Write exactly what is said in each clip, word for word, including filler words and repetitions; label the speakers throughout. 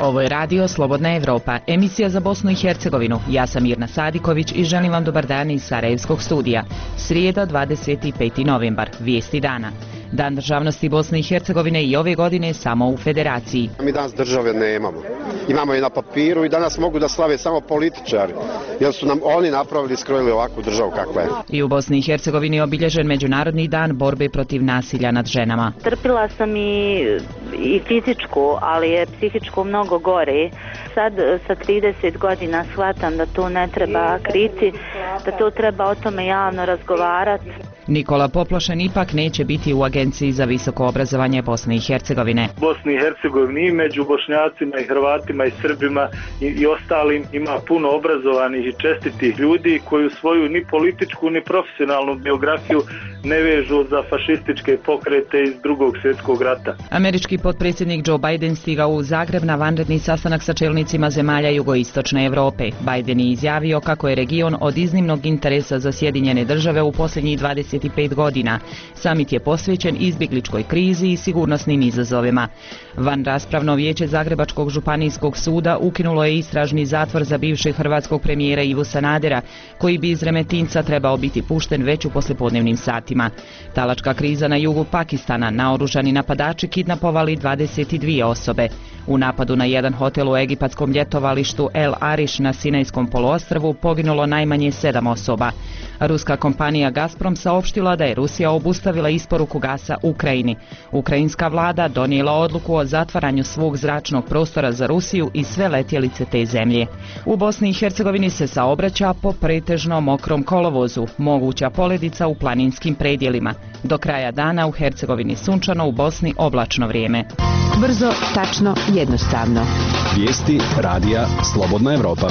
Speaker 1: Ovo je radio Slobodna Evropa, emisija za Bosnu i Hercegovinu. Ja sam Mirna Sadiković i želim vam dobar dan iz Sarajevskog studija. Srijeda, dvadeset peti novembar, vijesti dana. Dan državnosti Bosne i Hercegovine i ove godine samo u Federaciji.
Speaker 2: Mi danas države nemamo. Imamo je na papiru i danas mogu da slave samo političari, jer su nam oni napravili i skrojili ovakvu državu kakva je.
Speaker 1: I u Bosni i Hercegovini je obilježen Međunarodni dan borbe protiv nasilja nad ženama.
Speaker 3: Trpila sam i, i fizičku, ali je psihičku mnogo gore. Sad sa trideset godina shvatam da to ne treba kriti, da to treba o tome javno razgovarati.
Speaker 1: Nikola Poplošen ipak neće biti u Agenciji za visoko obrazovanje Bosne i Hercegovine.
Speaker 4: Bosni i Hercegovini i među Bošnjacima i Hrvatima i Srbima i, i ostalim ima puno obrazovanih i čestitih ljudi koji svoju ni političku ni profesionalnu biografiju ne vežu za fašističke pokrete iz drugog svjetskog rata.
Speaker 1: Američki potpredsjednik Joe Biden stigao u Zagreb na vanredni sastanak sa čelnicima zemalja jugoistočne Europe. Biden je izjavio kako je region od iznimnog interesa za Sjedinjene države u posljednjih dvadeset pet godina. Samit je posvećen izbjegličkoj krizi i sigurnosnim izazovima. Van raspravno vijeće Zagrebačkog županijskog suda ukinulo je istražni zatvor za bivšeg hrvatskog premijera Ivu Sanadera, koji bi iz Remetinca trebao biti pušten već u poslijepodnevnim satima. Talačka kriza na jugu Pakistana, naoružani napadači kidnapovali dvadeset dvije osobe. U napadu na jedan hotel u egipatskom ljetovalištu El Arish na Sinajskom poluostrvu poginulo najmanje sedam osoba. Ruska kompanija Gazprom saopštila da je Rusija obustavila isporuku gasa Ukrajini. Ukrajinska vlada donijela odluku o zatvaranju svog zračnog prostora za Rusiju i sve letjelice te zemlje. U Bosni i Hercegovini se saobraća po pretežno mokrom kolovozu, moguća poledica u planinskim predjelima. Do kraja dana u Hercegovini sunčano, u Bosni oblačno vrijeme.
Speaker 5: Brzo, tačno, jednostavno.
Speaker 6: Vijesti radija Slobodna Evropa.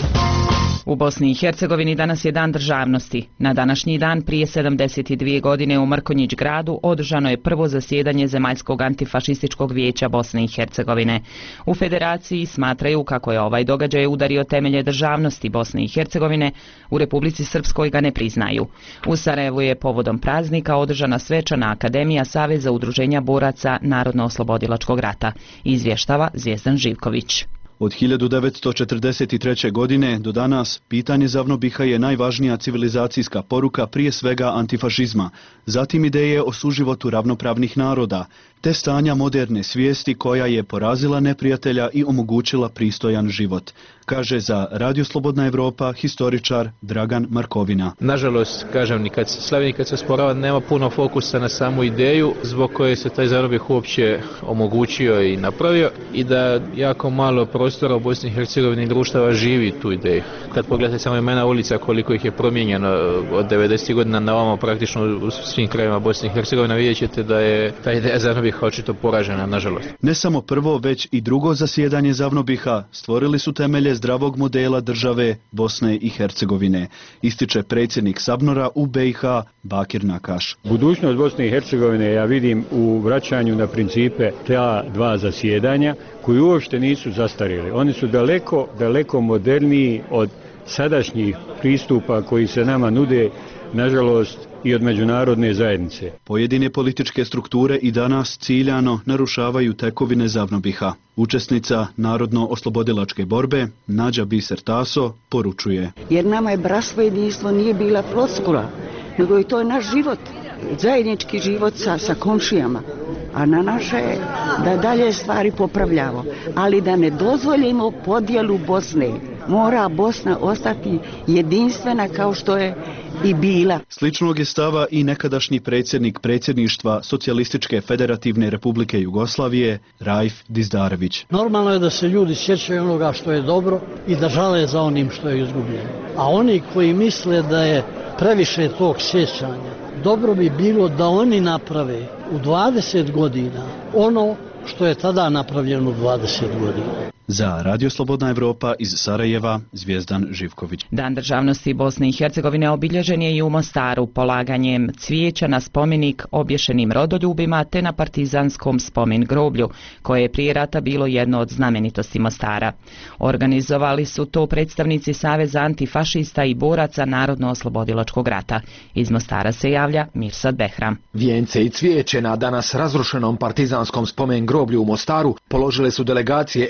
Speaker 1: U Bosni i Hercegovini danas je dan državnosti. Na današnji dan prije sedamdeset dvije godine u Mrkonjić gradu održano je prvo zasjedanje Zemaljskog antifašističkog vijeća Bosne i Hercegovine. U Federaciji smatraju kako je ovaj događaj udario temelje državnosti Bosne i Hercegovine, u Republici Srpskoj ga ne priznaju. U Sarajevu je povodom praznika održana svečana akademija Saveza udruženja boraca Narodno-oslobodilačkog rata. Izvještava Zvijezdan Živković.
Speaker 7: Od hiljadu devetsto četrdeset treće. godine do danas pitanje Zavnobiha je najvažnija civilizacijska poruka prije svega antifašizma, zatim ideje o suživotu ravnopravnih naroda, te stanja moderne svijesti koja je porazila neprijatelja i omogućila pristojan život, kaže za Radio Slobodna Evropa historičar Dragan Markovina.
Speaker 8: Nažalost, kažem, ni kad se slavi, ni kad se sporava, nema puno fokusa na samu ideju zbog koje se taj Zavnobih uopće omogućio i napravio i da jako malo prostora u Bosni i Hercegovini društava živi tu ideju. Kad pogledate samo imena ulica koliko ih je promijenjeno od devedesetih godina na ovamo praktično u svim krajevima Bosne i Hercegovine, vidjet ćete da je ta ideja Zavnobiha očito poražena, nažalost.
Speaker 7: Ne samo prvo, već i drugo zasjedanje Zavnobiha stvorili su temelje zdravog modela države Bosne i Hercegovine, ističe predsjednik Sabnora u B i H Bakir Nakaš.
Speaker 9: Budućnost Bosne i Hercegovine ja vidim u vraćanju na principe ta dva zasjedanja koji uopšte nisu zastarjeli. Oni su daleko, daleko moderniji od sadašnjih pristupa koji se nama nude, nažalost, i od međunarodne zajednice.
Speaker 7: Pojedine političke strukture i danas ciljano narušavaju tekovine Zavnobiha. Učesnica Narodno-oslobodilačke borbe Nađa Biser Taso poručuje.
Speaker 10: Jer nama je bratstvo i jedinstvo nije bila floskula, nego je to naš život, zajednički život sa, sa komšijama. A na naše je da dalje stvari popravljamo, ali da ne dozvolimo podjelu Bosne. Mora Bosna ostati jedinstvena kao što je i bila.
Speaker 7: Sličnog je stava i nekadašnji predsjednik predsjedništva Socijalističke federativne republike Jugoslavije Raif Dizdarević.
Speaker 11: Normalno je da se ljudi sjećaju onoga što je dobro i da žale za onim što je izgubljeno. A oni koji misle da je previše tog sjećanja, dobro bi bilo da oni naprave u dvadeset godina ono što je tada napravljeno u dvadeset godina.
Speaker 7: Za Radio Slobodna Evropa iz Sarajeva, Zvijezdan Živković.
Speaker 1: Dan državnosti Bosne i Hercegovine obilježen je i u Mostaru polaganjem cvijeća na spomenik obješenim rodoljubima te na partizanskom spomen groblju, koje je prije rata bilo jedno od znamenitosti Mostara. Organizovali su to predstavnici Saveza antifašista i boraca Narodno-oslobodilačkog rata. Iz Mostara se javlja Mirsad Behram.
Speaker 12: Vijence i cvijeće na danas razrušenom partizanskom spomen groblju u Mostaru položile su delegacije S D P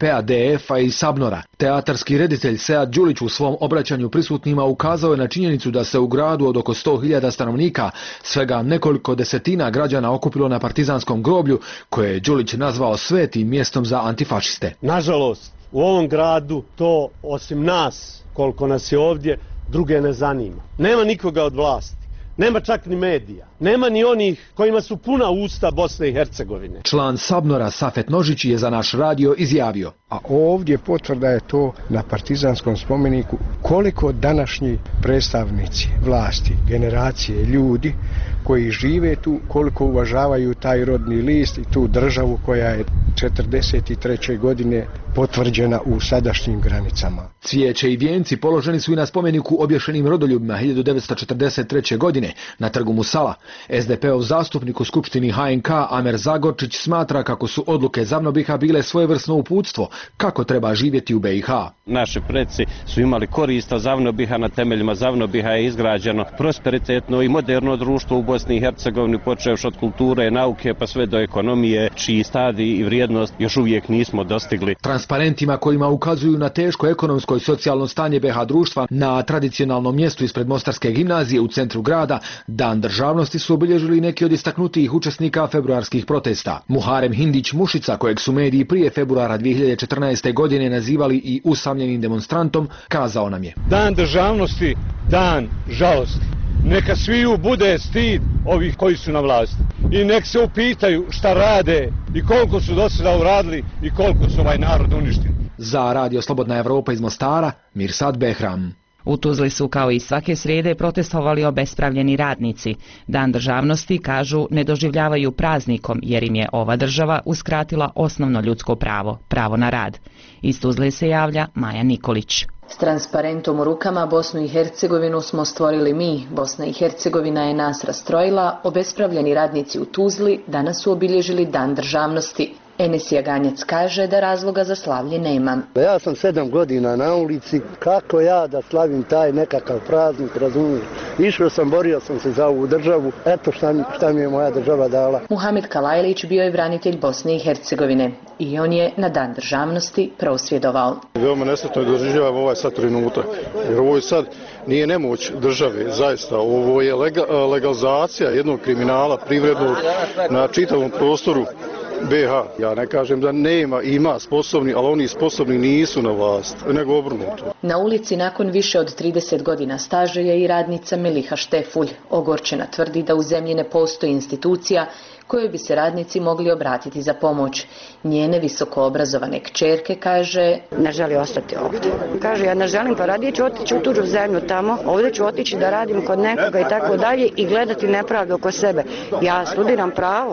Speaker 12: P-a, D F-a i Sabnora. Teatarski reditelj Sead Đulić u svom obraćanju prisutnima ukazao je na činjenicu da se u gradu od oko sto hiljada stanovnika svega nekoliko desetina građana okupilo na partizanskom groblju, koje je Đulić nazvao svetim mjestom za antifašiste.
Speaker 13: Nažalost, u ovom gradu to, osim nas, koliko nas je ovdje, druge ne zanima. Nema nikoga od vlasti. Nema čak ni medija. Nema ni onih kojima su puna usta Bosne i Hercegovine.
Speaker 12: Član Sabnora Safet Nožić je za naš radio izjavio:
Speaker 14: a ovdje potvrda je to na partizanskom spomeniku koliko današnji predstavnici vlasti, generacije ljudi koji žive tu, koliko uvažavaju taj rodni list i tu državu koja je četrdeset treće godine potvrđena u sadašnjim granicama.
Speaker 12: Cvijeće i vijenci položeni su i na spomeniku obješenim rodoljubima hiljadu devetsto četrdeset treće. godine na trgu Musala. S D P-ov zastupnik u Skupštini H N K Amer Zagorčić smatra kako su odluke Zavnobiha bile svojevrsno uputstvo kako treba živjeti u B i H.
Speaker 15: Naši preci su imali korist od Zavnobiha, na temeljima Zavnobiha je izgrađeno prosperitetno i moderno društvo u Bosni i Hercegovini, počevši od kulture, nauke pa sve do ekonomije, čiji stadij i vrijednost još uvijek nismo dostigli.
Speaker 12: Transparentima kojima ukazuju na teško ekonomsko i socijalno stanje B H društva na tradicionalnom mjestu ispred Mostarske gimnazije u centru grada, Dan državnosti su obilježili neki od istaknutijih učesnika februarskih protesta. Muharem Hindić Mušica, kojeg su mediji prije februara dvije hiljade četrnaeste. godine nazivali i usamljenim demonstrantom, kazao nam je:
Speaker 13: Dan državnosti, dan žalosti. Neka sviju bude stid ovih koji su na vlasti. I nek se upitaju šta rade i koliko su do sada uradili i koliko su ovaj narod uništili.
Speaker 12: Za Radio Slobodna Evropa iz Mostara, Mirsad Behram.
Speaker 1: U Tuzli su kao i svake srijede protestovali obespravljeni radnici. Dan državnosti, kažu, ne doživljavaju praznikom jer im je ova država uskratila osnovno ljudsko pravo, pravo na rad. Iz Tuzle se javlja Maja Nikolić.
Speaker 16: S transparentom u rukama Bosnu i Hercegovinu smo stvorili mi. Bosna i Hercegovina je nas rastrojila. Obespravljeni radnici u Tuzli danas su obilježili Dan državnosti. Enes Jaganjac kaže da razloga za slavlje nema.
Speaker 17: Ja sam sedam godina na ulici, kako ja da slavim taj nekakav praznik, razumiješ? Išao sam, borio sam se za ovu državu, eto šta, šta mi je moja država dala.
Speaker 16: Muhamed Kalajlić bio je branitelj Bosne i Hercegovine i on je na Dan državnosti prosvjedovao.
Speaker 18: Veoma nesretno je doživljavam ovaj sad trenutak, jer ovo je sad nije nemoć države, zaista, ovo je legalizacija jednog kriminala privrednog na čitavom prostoru B H. Ja ne kažem da nema, ima sposobni, ali oni sposobni nisu na vlast, nego obrnuto.
Speaker 16: Na ulici nakon više od trideset godina staža je i radnica Meliha Štefulj. Ogorčena tvrdi da u zemlji ne postoji institucija kojoj bi se radnici mogli obratiti za pomoć. Njene visoko obrazovane kćerke, kaže,
Speaker 19: ne želi ostati ovdje. Kaže, ja ne želim, pa radije ću otići u tuđu zemlju tamo, ovdje ću otići da radim kod nekoga i tako dalje i gledati nepravdu oko sebe. Ja studiram pravo,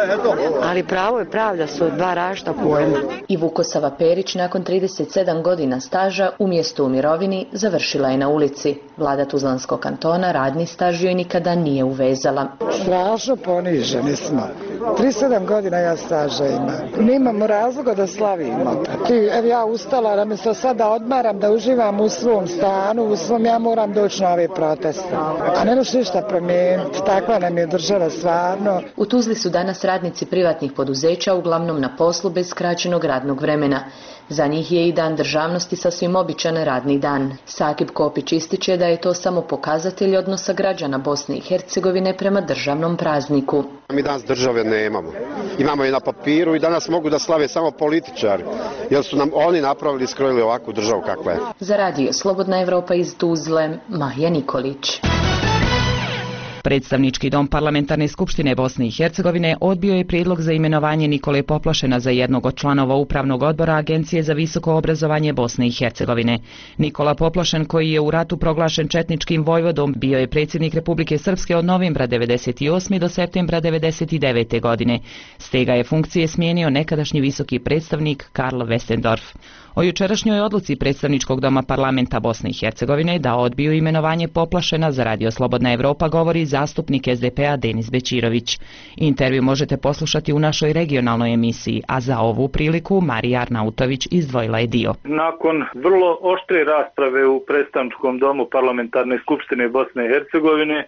Speaker 19: ali pravo i pravda su dva različita pojma.
Speaker 16: I Vukosava Perić nakon trideset sedam godina staža umjesto u mirovini završila je na ulici. Vlada Tuzlanskog kantona radni staž joj nikada nije uvezala.
Speaker 20: Strašno poniženi smo. trideset sedam godina ja staža imam. Nemamo razloga da slavimo. Evo ja ustala da mi se sada odmaram, da uživam u svom stanu, u svom, ja moram doći na ove proteste. A ne možeš ništa promijeniti, takva nam je država stvarno.
Speaker 16: U Tuzli su danas radnici privatnih poduzeća uglavnom na poslu bez skraćenog radnog vremena. Za njih je i Dan državnosti sasvim običan radni dan. Sakib Kopić ističe da je to samo pokazatelj odnosa građana Bosne i Hercegovine prema državnom prazniku.
Speaker 2: Mi danas države nemamo. Imamo i na papiru i danas mogu da slave samo političari, jer su nam oni napravili i skrojili ovakvu državu kakva je.
Speaker 16: Za Radio Slobodna Evropa iz Tuzle, Maja Nikolić.
Speaker 1: Predstavnički dom Parlamentarne skupštine Bosne i Hercegovine odbio je prijedlog za imenovanje Nikole Poplošena za jednog od članova Upravnog odbora Agencije za visoko obrazovanje Bosne i Hercegovine. Nikola Poplošen, koji je u ratu proglašen četničkim vojvodom, bio je predsjednik Republike Srpske od novembra devedeset osme. do septembra devedeset devete. godine. S te ga je funkcije smijenio nekadašnji visoki predstavnik Karl Westendorf. O jučerašnjoj odluci Predstavničkog doma Parlamenta Bosne i Hercegovine da odbiju imenovanje Poplošena za Radio Slobodna Evropa govori zastupnik S D P-a Denis Bećirović. Intervju možete poslušati u našoj regionalnoj emisiji, a za ovu priliku Marija Arnautović izdvojila je dio.
Speaker 4: Nakon vrlo oštre rasprave u Predstavničkom domu Parlamentarne skupštine Bosne i Hercegovine,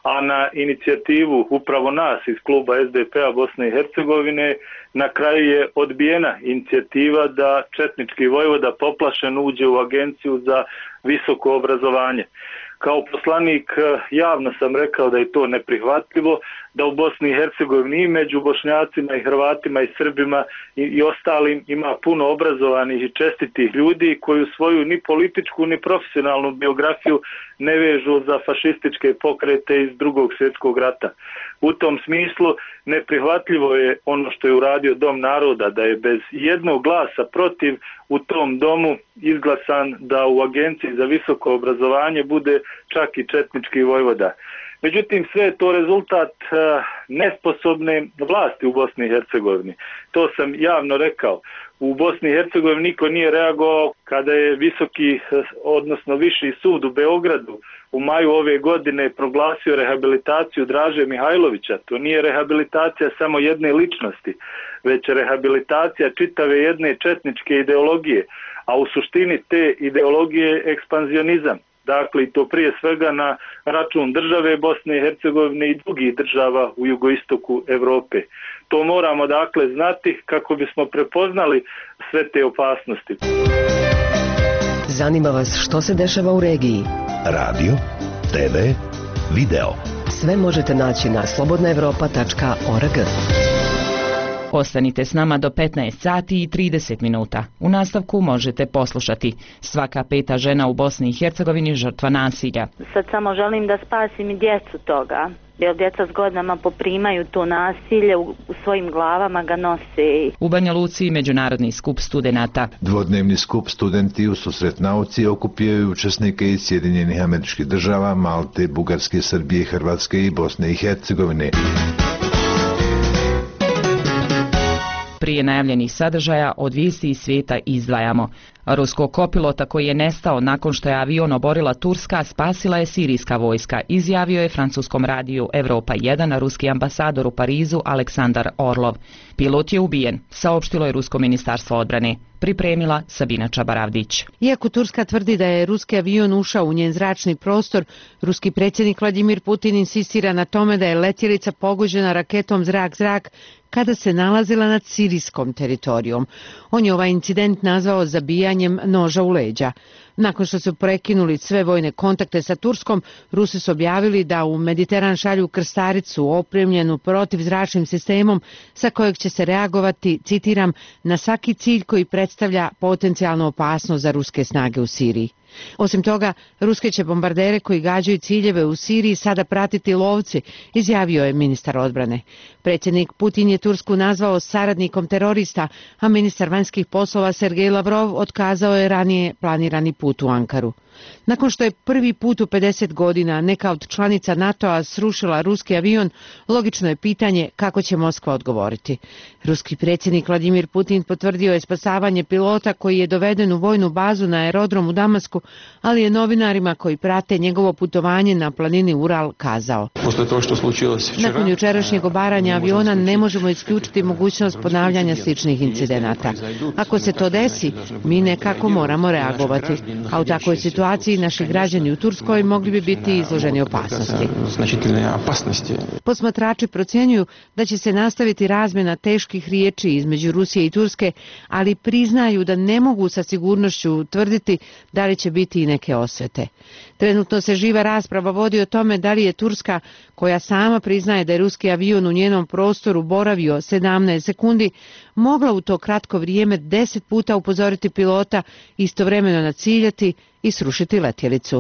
Speaker 4: a na inicijativu upravo nas iz kluba S D P-a Bosne i Hercegovine na kraju je odbijena inicijativa da četnički vojvoda poplašen uđe u Agenciju za visoko obrazovanje. Kao poslanik javno sam rekao da je to neprihvatljivo, da u Bosni i Hercegovini i među Bošnjacima i Hrvatima i Srbima i, i ostalim ima puno obrazovanih i čestitih ljudi koji svoju ni političku ni profesionalnu biografiju ne vežu za fašističke pokrete iz Drugog svjetskog rata. U tom smislu neprihvatljivo je ono što je uradio Dom naroda, da je bez jednog glasa protiv u tom domu izglasan da u Agenciji za visoko obrazovanje bude čak i četnički vojvoda. Međutim, sve je to rezultat uh, nesposobne vlasti u Bosni i Hercegovini. To sam javno rekao. U Bosni i Hercegovini niko nije reagovao kada je visoki, odnosno viši sud u Beogradu u maju ove godine proglasio rehabilitaciju Draže Mihajlovića. To nije rehabilitacija samo jedne ličnosti, već rehabilitacija čitave jedne četničke ideologije, a u suštini te ideologije je ekspanzionizam. Dakle, i to prije svega na račun države Bosne i Hercegovine i drugih država u jugoistoku Europe. To moramo dakle znati kako bismo prepoznali sve te opasnosti.
Speaker 21: Zanima vas što se dešava u regiji?
Speaker 22: Radio, te ve, video.
Speaker 21: Sve možete naći na slobodna evropa tačka org.
Speaker 1: Ostanite s nama do petnaest sati i trideset minuta. U nastavku možete poslušati: svaka peta žena u Bosni i Hercegovini žrtva nasilja.
Speaker 3: Sad samo želim da spasim i djecu toga, jer djeca s godinama poprimaju to nasilje, u, u svojim glavama ga nose.
Speaker 1: U Banja Luci međunarodni skup studenata.
Speaker 23: Dvodnevni skup studenti u susret nauci okupiraju učesnike iz Sjedinjenih Američkih Država, Malte, Bugarske, Srbije, Hrvatske i Bosne i Hercegovine.
Speaker 1: Prije najavljenih sadržaja od vijesti iz svijeta izdvajamo. Ruskog kopilota koji je nestao nakon što je avion oborila Turska spasila je sirijska vojska, izjavio je francuskom radiju Evropa jedan ruski ambasador u Parizu Aleksandar Orlov. Pilot je ubijen, saopštilo je rusko ministarstvo odbrane. Pripremila Sabina Čabaravdić.
Speaker 24: Iako Turska tvrdi da je ruski avion ušao u njen zračni prostor, ruski predsjednik Vladimir Putin insistira na tome da je letjelica pogođena raketom zrak-zrak kada se nalazila nad sirijskom teritorijom. On je ovaj incident nazvao zabijanjem noža u leđa. Nakon što su prekinuli sve vojne kontakte sa Turskom, Rusi su objavili da u Mediteran šalju krstaricu opremljenu protivzračnim sistemom sa kojeg će se reagovati, citiram, na svaki cilj koji predstavlja potencijalnu opasnost za ruske snage u Siriji. Osim toga, ruske će bombardere koji gađaju ciljeve u Siriji sada pratiti lovci, izjavio je ministar odbrane. Predsjednik Putin je Tursku nazvao saradnikom terorista, a ministar vanjskih poslova Sergej Lavrov otkazao je ranije planirani put u Ankaru. Nakon što je prvi put u pedeset godina neka od članica NATO-a srušila ruski avion, logično je pitanje kako će Moskva odgovoriti. Ruski predsjednik Vladimir Putin potvrdio je spasavanje pilota koji je doveden u vojnu bazu na aerodrom u Damasku, ali je novinarima koji prate njegovo putovanje na planini Ural kazao: nakon jučerašnjeg obaranja aviona ne možemo isključiti mogućnost ponavljanja sličnih incidenata. Ako se to desi, mi nekako moramo reagovati, a u takvoj situaciji naši građani u Turskoj mogli bi biti izloženi opasnosti. Posmatrači procjenjuju da će se nastaviti razmjena teških riječi između Rusije i Turske, ali priznaju da ne mogu sa sigurnošću tvrditi da li će biti i neke osvete. Trenutno se živa rasprava vodi o tome da li je Turska, koja sama priznaje da je ruski avion u njenom prostoru boravio sedamnaest sekundi, mogla u to kratko vrijeme deset puta upozoriti pilota, istovremeno naciljati i srušiti letjelicu.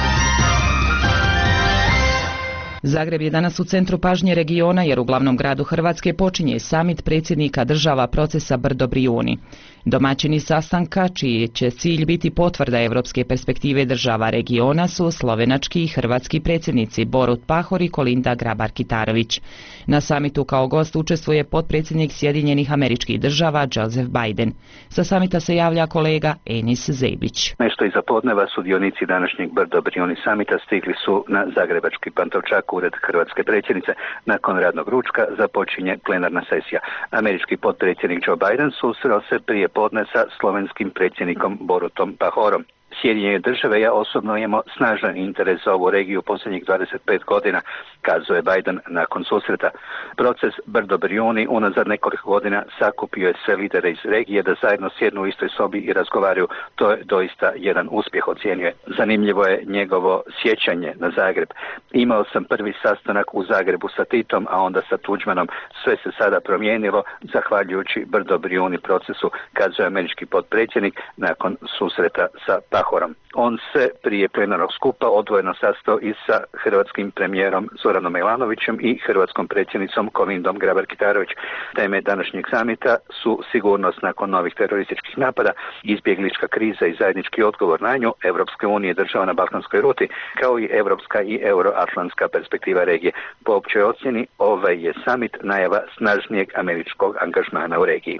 Speaker 1: Zagreb je danas u centru pažnje regiona jer u glavnom gradu Hrvatske počinje samit predsjednika država procesa Brdo-Brijuni. Domaćini sastanka, čiji će cilj biti potvrda evropske perspektive država regiona, su slovenački i hrvatski predsjednici Borut Pahor i Kolinda Grabar-Kitarović. Na samitu kao gost učestvuje potpredsjednik Sjedinjenih Američkih Država Joseph Biden. Sa samita se javlja kolega Enis Zebić.
Speaker 25: Nešto iza podneva sudionici današnjeg Brdo-Brijuni samita stigli su na zagrebački Pantovčak, ured hrvatske predsjednice. Nakon radnog ručka započinje plenarna sesija. Američki potpredsjednik Joe Biden susreo se prije podne sa slovenskim predsjednikom Borutom Pahorom. Sjedinjene države, ja osobno imamo snažan interes za ovu regiju posljednjih dvadeset pet godina, kazuje Biden nakon susreta. Proces Brdo Brioni unazad nekoliko godina sakupio je sve lidere iz regije da zajedno sjednu u istoj sobi i razgovaraju. To je doista jedan uspjeh, ocjenjuje. Zanimljivo je njegovo sjećanje na Zagreb. Imao sam prvi sastanak u Zagrebu sa Titom, a onda sa Tuđmanom. Sve se sada promijenilo zahvaljujući Brdo Brioni procesu, kazuje američki potpredsjednik nakon susreta sa Pahorom. On se prije plenarnog skupa odvojeno sastao i sa hrvatskim premijerom Zoranom Milanovićem i hrvatskom predsjednicom Kolindom Grabar-Kitarović. Teme današnjeg samita su sigurnost nakon novih terorističkih napada, izbjeglička kriza i zajednički odgovor na nju, Evropske unije država na balkanskoj ruti, kao i evropska i euroatlantska perspektiva regije. Po općoj ocjeni, ovaj je samit najava snažnijeg američkog angažmana u regiji.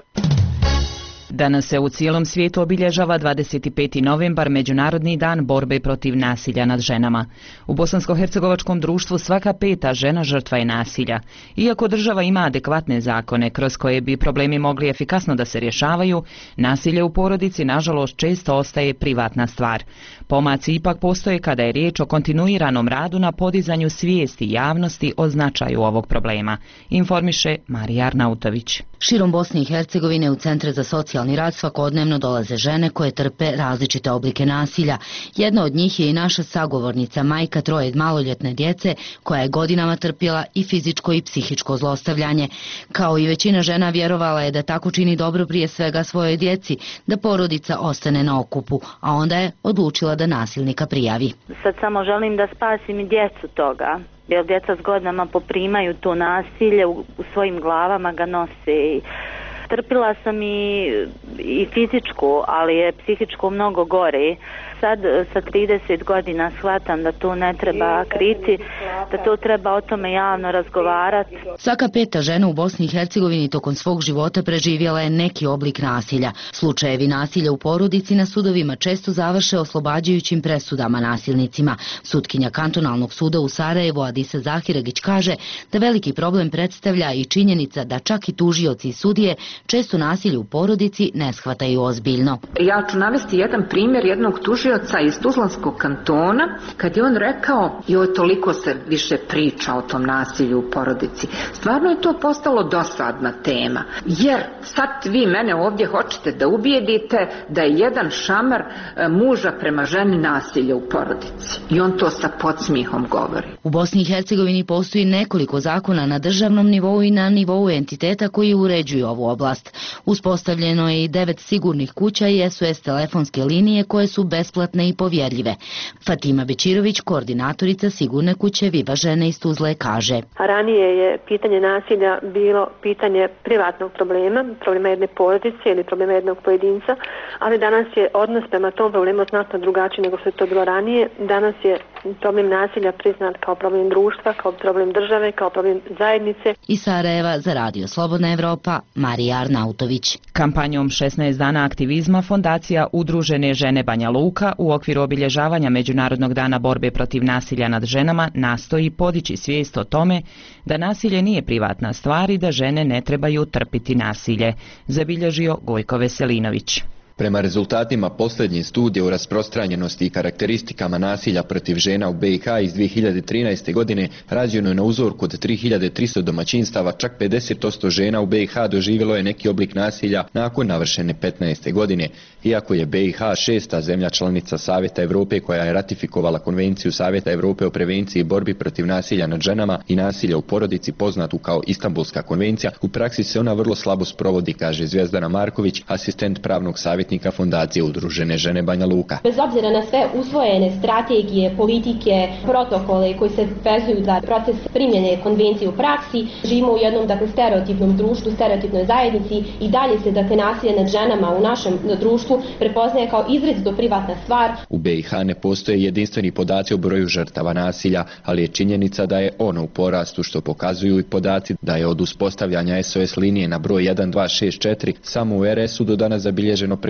Speaker 1: Danas se u cijelom svijetu obilježava dvadeset peti novembar, Međunarodni dan borbe protiv nasilja nad ženama. U bosansko-hercegovačkom društvu svaka peta žena žrtva je nasilja. Iako država ima adekvatne zakone kroz koje bi problemi mogli efikasno da se rješavaju, nasilje u porodici nažalost često ostaje privatna stvar. Pomaci ipak postoje kada je riječ o kontinuiranom radu na podizanju svijesti javnosti o značaju ovog problema, informiše Marija Arnautović.
Speaker 5: Širom Bosne i Hercegovine u centre za socijalni rad svakodnevno dolaze žene koje trpe različite oblike nasilja. Jedna od njih je i naša sagovornica, majka troje maloljetne djece, koja je godinama trpjela i fizičko i psihičko zlostavljanje. Kao i većina žena vjerovala je da tako čini dobro prije svega svojoj djeci, da porodica ostane na okupu, a onda je odlučila da nasilnika prijavi.
Speaker 3: Sad samo želim da spasim i djecu toga, jer djeca s godinama poprimaju to nasilje, u, u svojim glavama ga nose. I trpila sam i, i fizičku, ali je psihičku mnogo gore. Sad sa trideset godina shvatam da to ne treba kriti, da to treba o tome javno razgovarati.
Speaker 5: Svaka peta žena u Bosni i Hercegovini tokom svog života preživjela je neki oblik nasilja. Slučajevi nasilja u porodici na sudovima često završe oslobađajućim presudama nasilnicima. Sutkinja kantonalnog suda u Sarajevu Adisa Zahiregić kaže da veliki problem predstavlja i činjenica da čak i tužioci i sudije često nasilje u porodici ne shvataju ozbiljno.
Speaker 6: Ja ću navesti jedan primjer jednog tužioca iz Tuzlanskog kantona, kad je on rekao, joj, toliko se više priča o tom nasilju u porodici. Stvarno je to postalo dosadna tema, jer sad vi mene ovdje hoćete da ubijedite da je jedan šamar muža prema ženi nasilje u porodici. I on to sa podsmihom govori.
Speaker 5: U Bosni i Hercegovini postoji nekoliko zakona na državnom nivou i na nivou entiteta koji uređuju ovu oblast. Uspostavljeno je i devet sigurnih kuća i S O S telefonske linije koje su besplatne i povjerljive. Fatima Bečirović, koordinatorica sigurne kuće Viva žene iz Tuzle, kaže:
Speaker 8: Ranije je pitanje nasilja bilo pitanje privatnog problema, problema jedne porodice ili problema jednog pojedinca, ali danas je odnos prema tom problemu znatno drugačiji nego što je to bilo ranije. Danas je problem nasilja priznat kao problem društva, kao problem države, kao problem zajednice.
Speaker 5: Iz Sarajeva za Radio Slobodna Evropa, Marija Arnautović.
Speaker 1: Kampanjom šesnaest dana aktivizma Fondacija Udružene žene Banja Luka u okviru obilježavanja Međunarodnog dana borbe protiv nasilja nad ženama nastoji podići svijest o tome da nasilje nije privatna stvar i da žene ne trebaju trpiti nasilje, zabilježio Gojko Veselinović.
Speaker 9: Prema rezultatima posljednje studije o rasprostranjenosti i karakteristikama nasilja protiv žena u B i H iz dvije hiljade trinaeste. godine rađeno je na uzorku od tri hiljade tristo domaćinstava, čak pedeset posto žena u B i H doživjelo je neki oblik nasilja nakon navršene petnaeste. godine. Iako je B i H šesta zemlja članica Savjeta Europe koja je ratifikovala Konvenciju Savjeta Europe o prevenciji i borbi protiv nasilja nad ženama i nasilja u porodici, poznatu kao Istanbulska konvencija, u praksi se ona vrlo slabo sprovodi, kaže Zvjezdana Marković, asistent pravnog savjetnika Fondacije Udružene žene Banja Luka.
Speaker 10: Bez obzira na sve usvojene strategije, politike, protokole koji se vezuju za proces primjene konvencije u praksi, živimo u jednom dakle stereotipnom društvu, stereotipnoj zajednici i dalje se dakle nasilje nad ženama u našem društvu prepoznaje kao izrazito privatna stvar.
Speaker 9: U B i H ne postoje jedinstveni podaci o broju žrtava nasilja, ali je činjenica da je ono u porastu, što pokazuju i podaci da je od uspostavljanja S O S linije na broj jedan dva šest četiri samo u R S-u do danas zabilježeno preko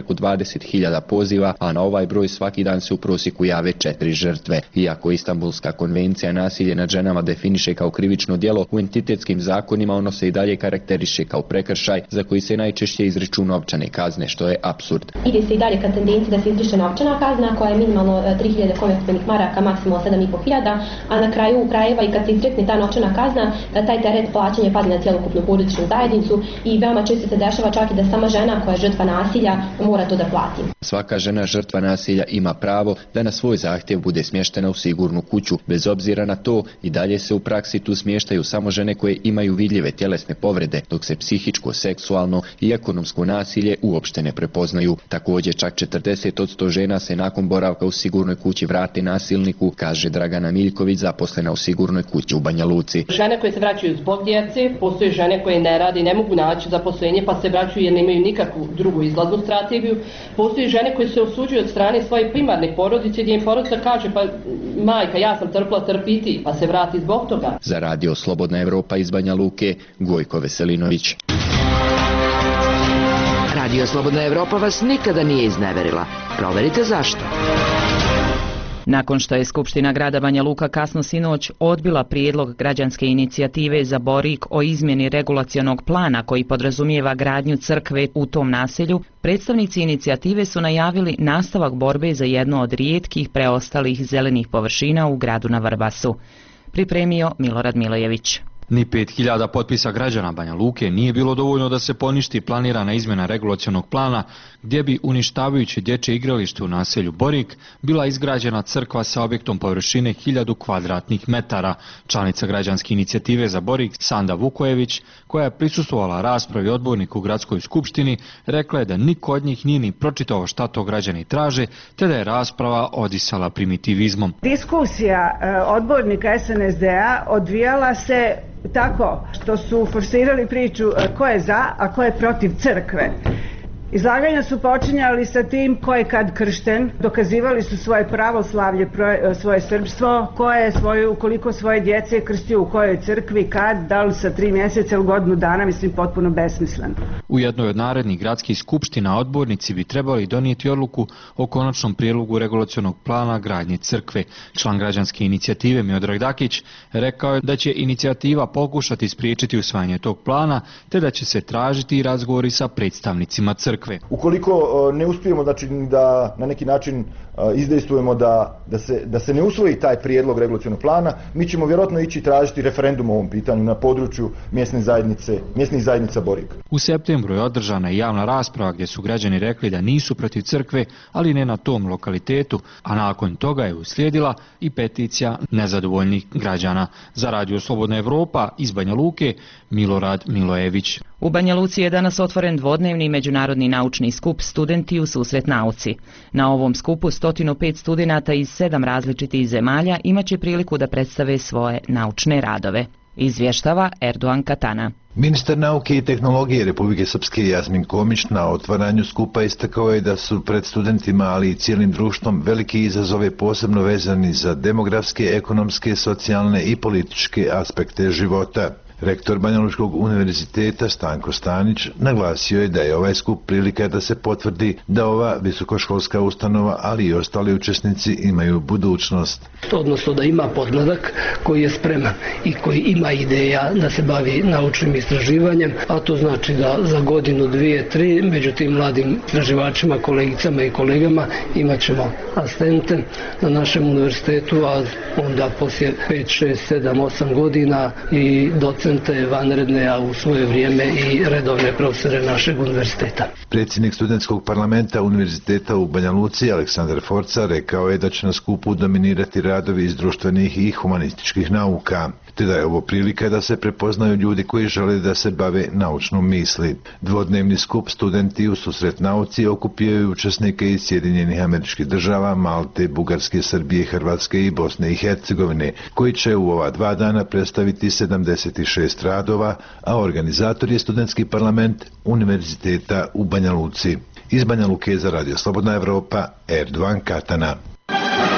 Speaker 9: oko dvadeset hiljada poziva, a na ovaj broj svaki dan se u prosjeku jave četiri žrtve. Iako Istanbulska konvencija nasilje nad ženama definiše kao krivično djelo, u entitetskim zakonima ono se i dalje karakteriše kao prekršaj za koji se najčešće izriču novčane kazne, što je apsurd.
Speaker 10: Ide se i dalje ka tendenciji da se izriče novčana kazna koja je minimalno tri hiljade konvertibilnih maraka, maksimalno sedam i po hiljada, a na kraju krajeva i kad se izrekne ta novčana kazna, taj teret plaćanja padne na cjelokupnu porodičnu zajednicu i veoma često se dešava čak i da sama žena koja je žrtva nasilja mora to da plati.
Speaker 9: Svaka žena žrtva nasilja ima pravo da na svoj zahtjev bude smještena u sigurnu kuću. Bez obzira na to, i dalje se u praksi tu smještaju samo žene koje imaju vidljive tjelesne povrede, dok se psihičko, seksualno i ekonomsko nasilje uopšte ne prepoznaju. Također čak četrdeset posto žena se nakon boravka u sigurnoj kući vrati nasilniku, kaže Dragana Miljković, zaposlena u sigurnoj kući u Banja Luci.
Speaker 7: Žene koje se vraćaju zbog djece, postoje žene koje ne rade i ne mogu naći zaposlenje pa se vraćaju jer nemaju nikakvu drugu izlaznu strategiju. Postoje žene koje se osuđuju od strane svoje primarne porodice gdje im porodica kaže pa majka ja sam trpila, trpiti, pa se vrati zbog toga.
Speaker 9: Za radio Slobodna Evropa iz Banja Luke, Gojko Veselinović.
Speaker 11: Radio Slobodna Evropa vas nikada nije izneverila. Proverite zašto.
Speaker 1: Nakon što je Skupština grada Banja Luka kasno sinoć odbila prijedlog građanske inicijative za Borik o izmjeni regulacionog plana koji podrazumijeva gradnju crkve u tom naselju, predstavnici inicijative su najavili nastavak borbe za jedno od rijetkih preostalih zelenih površina u gradu na Vrbasu. Pripremio Milorad Milojević.
Speaker 13: Ni pet hiljada potpisa građana Banja Luke nije bilo dovoljno da se poništi planirana izmjena regulacionog plana gdje bi uništavajući dječje igralište u naselju Borik bila izgrađena crkva sa objektom površine hiljadu kvadratnih metara. Članica građanske inicijative za Borik Sanda Vukojević, koja je prisustvovala raspravi odbornika u gradskoj skupštini, rekla je da niko od njih nije ni pročitao šta to građani traže, te da je rasprava odisala primitivizmom.
Speaker 14: Diskusija odbornika S N S D-a odvijala se tako što su forsirali priču ko je za, a ko je protiv crkve. Izlaganja su počinjali sa tim ko je kad kršten, dokazivali su svoje pravoslavlje, svoje srpstvo, ko je svoju, koliko svoje djece krstio u kojoj crkvi, kad, da li sa tri mjeseca ili godinu dana, mislim potpuno besmisleno.
Speaker 13: U jednoj od narednih gradskih skupština odbornici bi trebali donijeti odluku o konačnom prijedlogu regulacionog plana gradnje crkve. Član građanske inicijative Miodrag Dakić rekao je da će inicijativa pokušati spriječiti usvajanje tog plana, te da će se tražiti razgovori sa predstavnicima crkve.
Speaker 15: Ukoliko ne uspijemo, znači, da na neki način izdejstvujemo da, da, se, da se ne usvoji taj prijedlog regulacionog plana, mi ćemo vjerojatno ići tražiti referendum o ovom pitanju na području mjesne zajednice, mjesnih zajednica Borik.
Speaker 13: U septembru je održana javna rasprava gdje su građani rekli da nisu protiv crkve, ali ne na tom lokalitetu, a nakon toga je uslijedila i peticija nezadovoljnih građana. Za radio Slobodna Evropa iz Banja Luke, Milorad Milojević.
Speaker 1: U Banja Luci je danas otvoren dvodnevni međunarodni naučni skup Studenti u susret nauci. Na ovom skupu sto pet studenata iz sedam različitih zemalja imaće priliku da predstave svoje naučne radove. Izvještava Erdogan Katana.
Speaker 23: Ministar nauke i tehnologije Republike Srpske Jasmin Komić na otvaranju skupa istakao je da su pred studentima, ali i cijelim društvom, veliki izazove posebno vezani za demografske, ekonomske, socijalne i političke aspekte života. Rektor Banja Lučkog univerziteta Stanko Stanić naglasio je da je ovaj skup prilika da se potvrdi da ova visokoškolska ustanova, ali i ostali učesnici imaju budućnost.
Speaker 26: Odnosno da ima podmladak koji je spreman i koji ima ideja da se bavi naučnim istraživanjem, a to znači da za godinu, dvije, tri, među tim mladim istraživačima, kolegicama i kolegama imat ćemo asistente na našem univerzitetu, a onda poslije pet, šest, sedam, osam godina i docente vanredne, a u svoje vrijeme i redovne profesore našeg univerziteta.
Speaker 23: Predsjednik studentskog parlamenta univerziteta u Banja Luci Aleksandar Forca rekao je da će na skupu dominirati radovi iz društvenih i humanističkih nauka, te da je ovo prilika da se prepoznaju ljudi koji žele da se bave naučnom misli. Dvodnevni skup Studenti u susret nauci okupiraju učesnike iz Sjedinjenih Američkih Država, Malte, Bugarske, Srbije, Hrvatske i Bosne i Hercegovine, koji će u ova dva dana predstaviti sedamdeset šest radova, a organizator je studentski parlament univerziteta u Banja Luci. Iz Banja Luke za radio Slobodna Evropa, Erdogan Katana.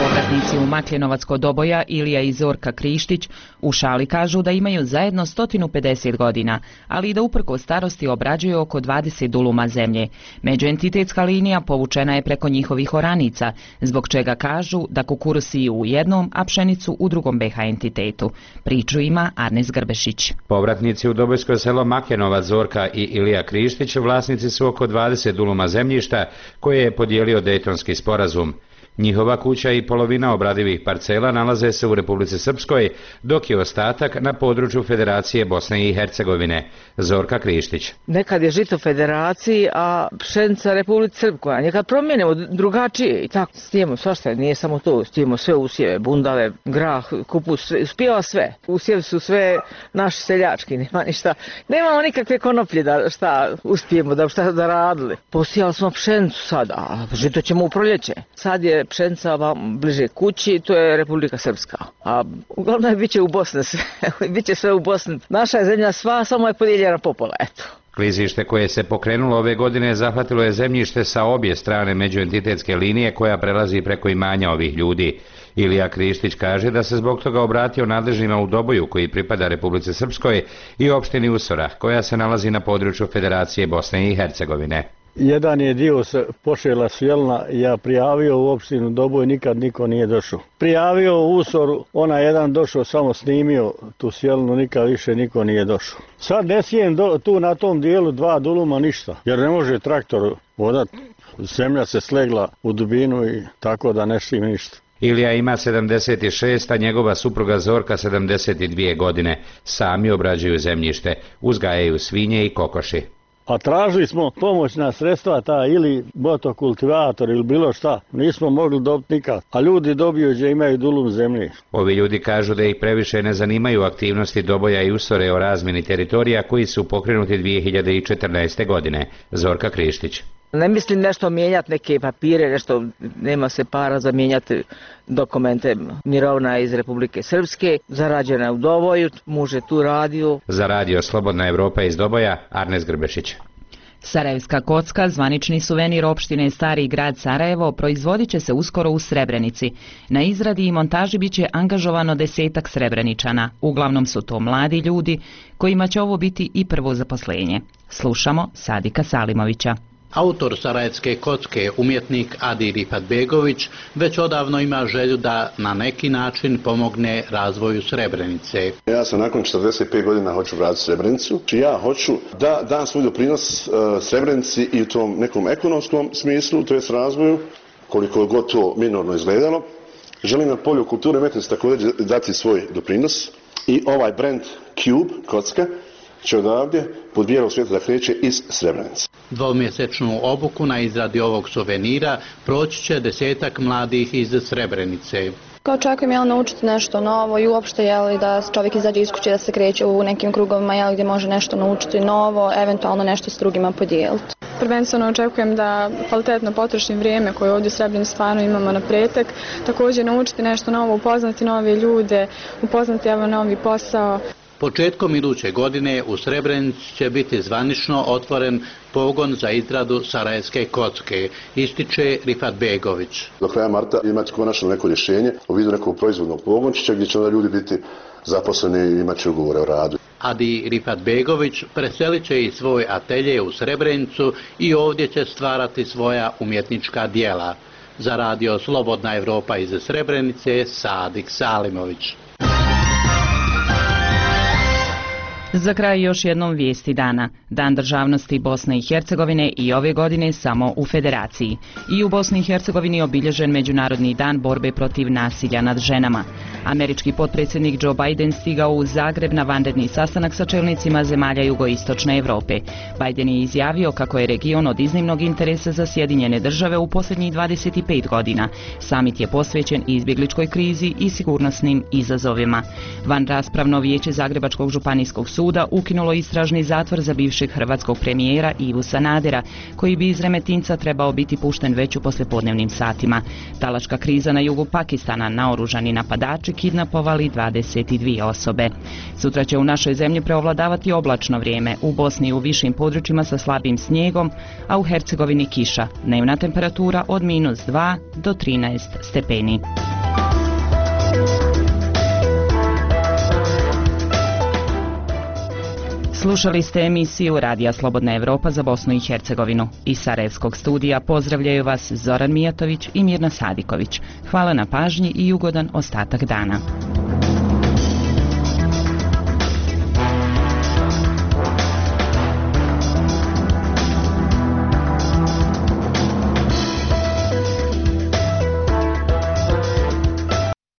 Speaker 1: Povratnici u Makljenovac kod Doboja, Ilija i Zorka Krištić, u šali kažu da imaju zajedno sto pedeset godina, ali i da uprko starosti obrađuju oko dvadeset duluma zemlje. Međuentitetska linija povučena je preko njihovih oranica, zbog čega kažu da kukuruz siju u jednom, a pšenicu u drugom B H entitetu. Priču ima Arnes Grbešić.
Speaker 2: Povratnici u Dobojsko selo Makljenovac, Zorka i Ilija Krištić vlasnici su oko dvadeset duluma zemljišta koje je podijelio Dejtonski sporazum. Njihova kuća i polovina obradivih parcela nalaze se u Republici Srpskoj, dok je ostatak na području Federacije Bosne i Hercegovine. Zorka Krištić.
Speaker 12: Nekad je žito Federaciji, a pšenica Republici Srpskoj. Nekad promijenimo drugačije i tako. Stijemo svašta, nije samo to. Stijemo sve usjeve, bundave, grah, kupus, uspijeva sve. Usjevi su sve naši seljački, nema ništa. Nemamo nikakve konoplje da šta uspijemo, da šta da radili. Posijali smo pšenicu sad, a žito ćemo u proljeće. Sad je pšenica vam bliže kući, to je Republika Srpska. A uglavnom bit će u Bosni sve. Biće sve u Bosni. Naša je zemlja sva, samo je podijeljena popola, eto.
Speaker 2: Klizište koje se pokrenulo ove godine zahvatilo je zemljište sa obje strane međuentitetske linije koja prelazi preko imanja ovih ljudi. Ilija Krištić kaže da se zbog toga obratio nadležnima u Doboju koji pripada Republici Srpskoj i opštini Usora koja se nalazi na području Federacije Bosne i Hercegovine.
Speaker 17: Jedan je dio se pošela sjelna, ja prijavio u opštinu Doboj, nikad niko nije došao. Prijavio u Usoru, ona jedan došao, samo snimio tu sjelnu, nikad više niko nije došao. Sad ne smijem tu na tom dijelu dva duluma ništa, jer ne može traktor vodat, zemlja se slegla u dubinu i tako da ne šim ništa.
Speaker 2: Ilija ima sedamdeset šest, a njegova supruga Zorka sedamdeset dvije godine. Sami obrađuju zemljište, uzgajaju svinje i kokoši.
Speaker 17: A tražili smo pomoćna sredstva, ta ili motokultivator ili bilo šta, nismo mogli dobiti nikad, a ljudi dobiju gdje imaju dulum zemlje.
Speaker 2: Ovi ljudi kažu da ih previše ne zanimaju aktivnosti Doboja i Usore o razmjeni teritorija koji su pokrenuti dvije hiljade četrnaeste. godine. Zorka Krištić.
Speaker 12: Ne mislim nešto mijenjati neke papire, nešto, nema se para za mijenjati dokumente. Mirovna iz Republike Srpske, zarađena u Doboju, muž je tu radio.
Speaker 2: Za radio Slobodna Evropa iz Doboja, Arnes Grbešić.
Speaker 1: Sarajevska kocka, zvanični suvenir opštine Stari grad Sarajevo, proizvodit će se uskoro u Srebrenici. Na izradi i montaži bit će angažovano desetak Srebreničana. Uglavnom su to mladi ljudi kojima će ovo biti i prvo zaposlenje. Slušamo Sadika Salimovića.
Speaker 18: Autor sarajevske kocke, umjetnik Adi Rifadbegović, već odavno ima želju da na neki način pomogne razvoju Srebrenice.
Speaker 19: Ja sam nakon četrdeset pet godina hoću vratiti Srebrenicu. Ja hoću da dam svoj doprinos uh, Srebrenici i u tom nekom ekonomskom smislu, to jest razvoju, koliko god to minorno izgledalo. Želim na polju kulture i umetnosti također dati svoj doprinos i ovaj brand Cube, kocka, će odavdje pod bijelog svijeta da kreće iz Srebrenice.
Speaker 18: Dvomjesečnu obuku na izradi ovog suvenira proći će desetak mladih iz Srebrenice.
Speaker 20: Kao očekujem jel, naučiti nešto novo i uopšte jel, da čovjek izađe iz kuće, da se kreće u nekim krugovima jel, gdje može nešto naučiti novo, eventualno nešto s drugima podijeliti.
Speaker 27: Prvenstveno očekujem da kvalitetno potrošim vrijeme koje ovdje u Srebrenici stvarno imamo na pretek. Također naučiti nešto novo, upoznati nove ljude, upoznati evo, novi posao.
Speaker 18: Početkom iduće godine u Srebrenici će biti zvanično otvoren pogon za izradu sarajevske kocke, ističe Rifadbegović.
Speaker 19: Do kraja marta imati konačno neko rješenje u vidu nekog proizvodnog pogončića gdje će onda ljudi biti zaposleni i imat će ugovore o radu.
Speaker 18: Adi Rifadbegović preselit će i svoj atelje u Srebrenicu i ovdje će stvarati svoja umjetnička djela. Za radio Slobodna Evropa iz Srebrenice, Sadik Salimović.
Speaker 1: Za kraj još jednom vijesti dana. Dan državnosti Bosne i Hercegovine i ove godine samo u Federaciji. I u Bosni i Hercegovini obilježen Međunarodni dan borbe protiv nasilja nad ženama. Američki potpredsjednik Joe Biden stigao u Zagreb na vanredni sastanak sa čelnicima zemalja jugoistočne Evrope. Biden je izjavio kako je region od iznimnog interesa za Sjedinjene države u posljednjih dvadeset pet godina. Samit je posvećen izbjegličkoj krizi i sigurnosnim izazovima. Van raspravno vijeće Zagrebačkog županijskog suda ukinulo istražni zatvor za bivšeg hrvatskog premijera Ivu Sanadera, koji bi iz Remetinca trebao biti pušten već u poslijepodnevnim satima. Talačka kriza na jugu Pakistana, naoružani napadači kidnapovali dvadeset dvije osobe. Sutra će u našoj zemlji preovladavati oblačno vrijeme, u Bosni u višim područjima sa slabim snijegom, a u Hercegovini kiša. Dnevna temperatura od minus dva do trinaest stepeni. Slušali ste emisiju Radija Slobodna Evropa za Bosnu i Hercegovinu. Iz Sarajevskog studija pozdravljaju vas Zoran Mijatović i Mirna Sadiković. Hvala na pažnji i ugodan ostatak dana.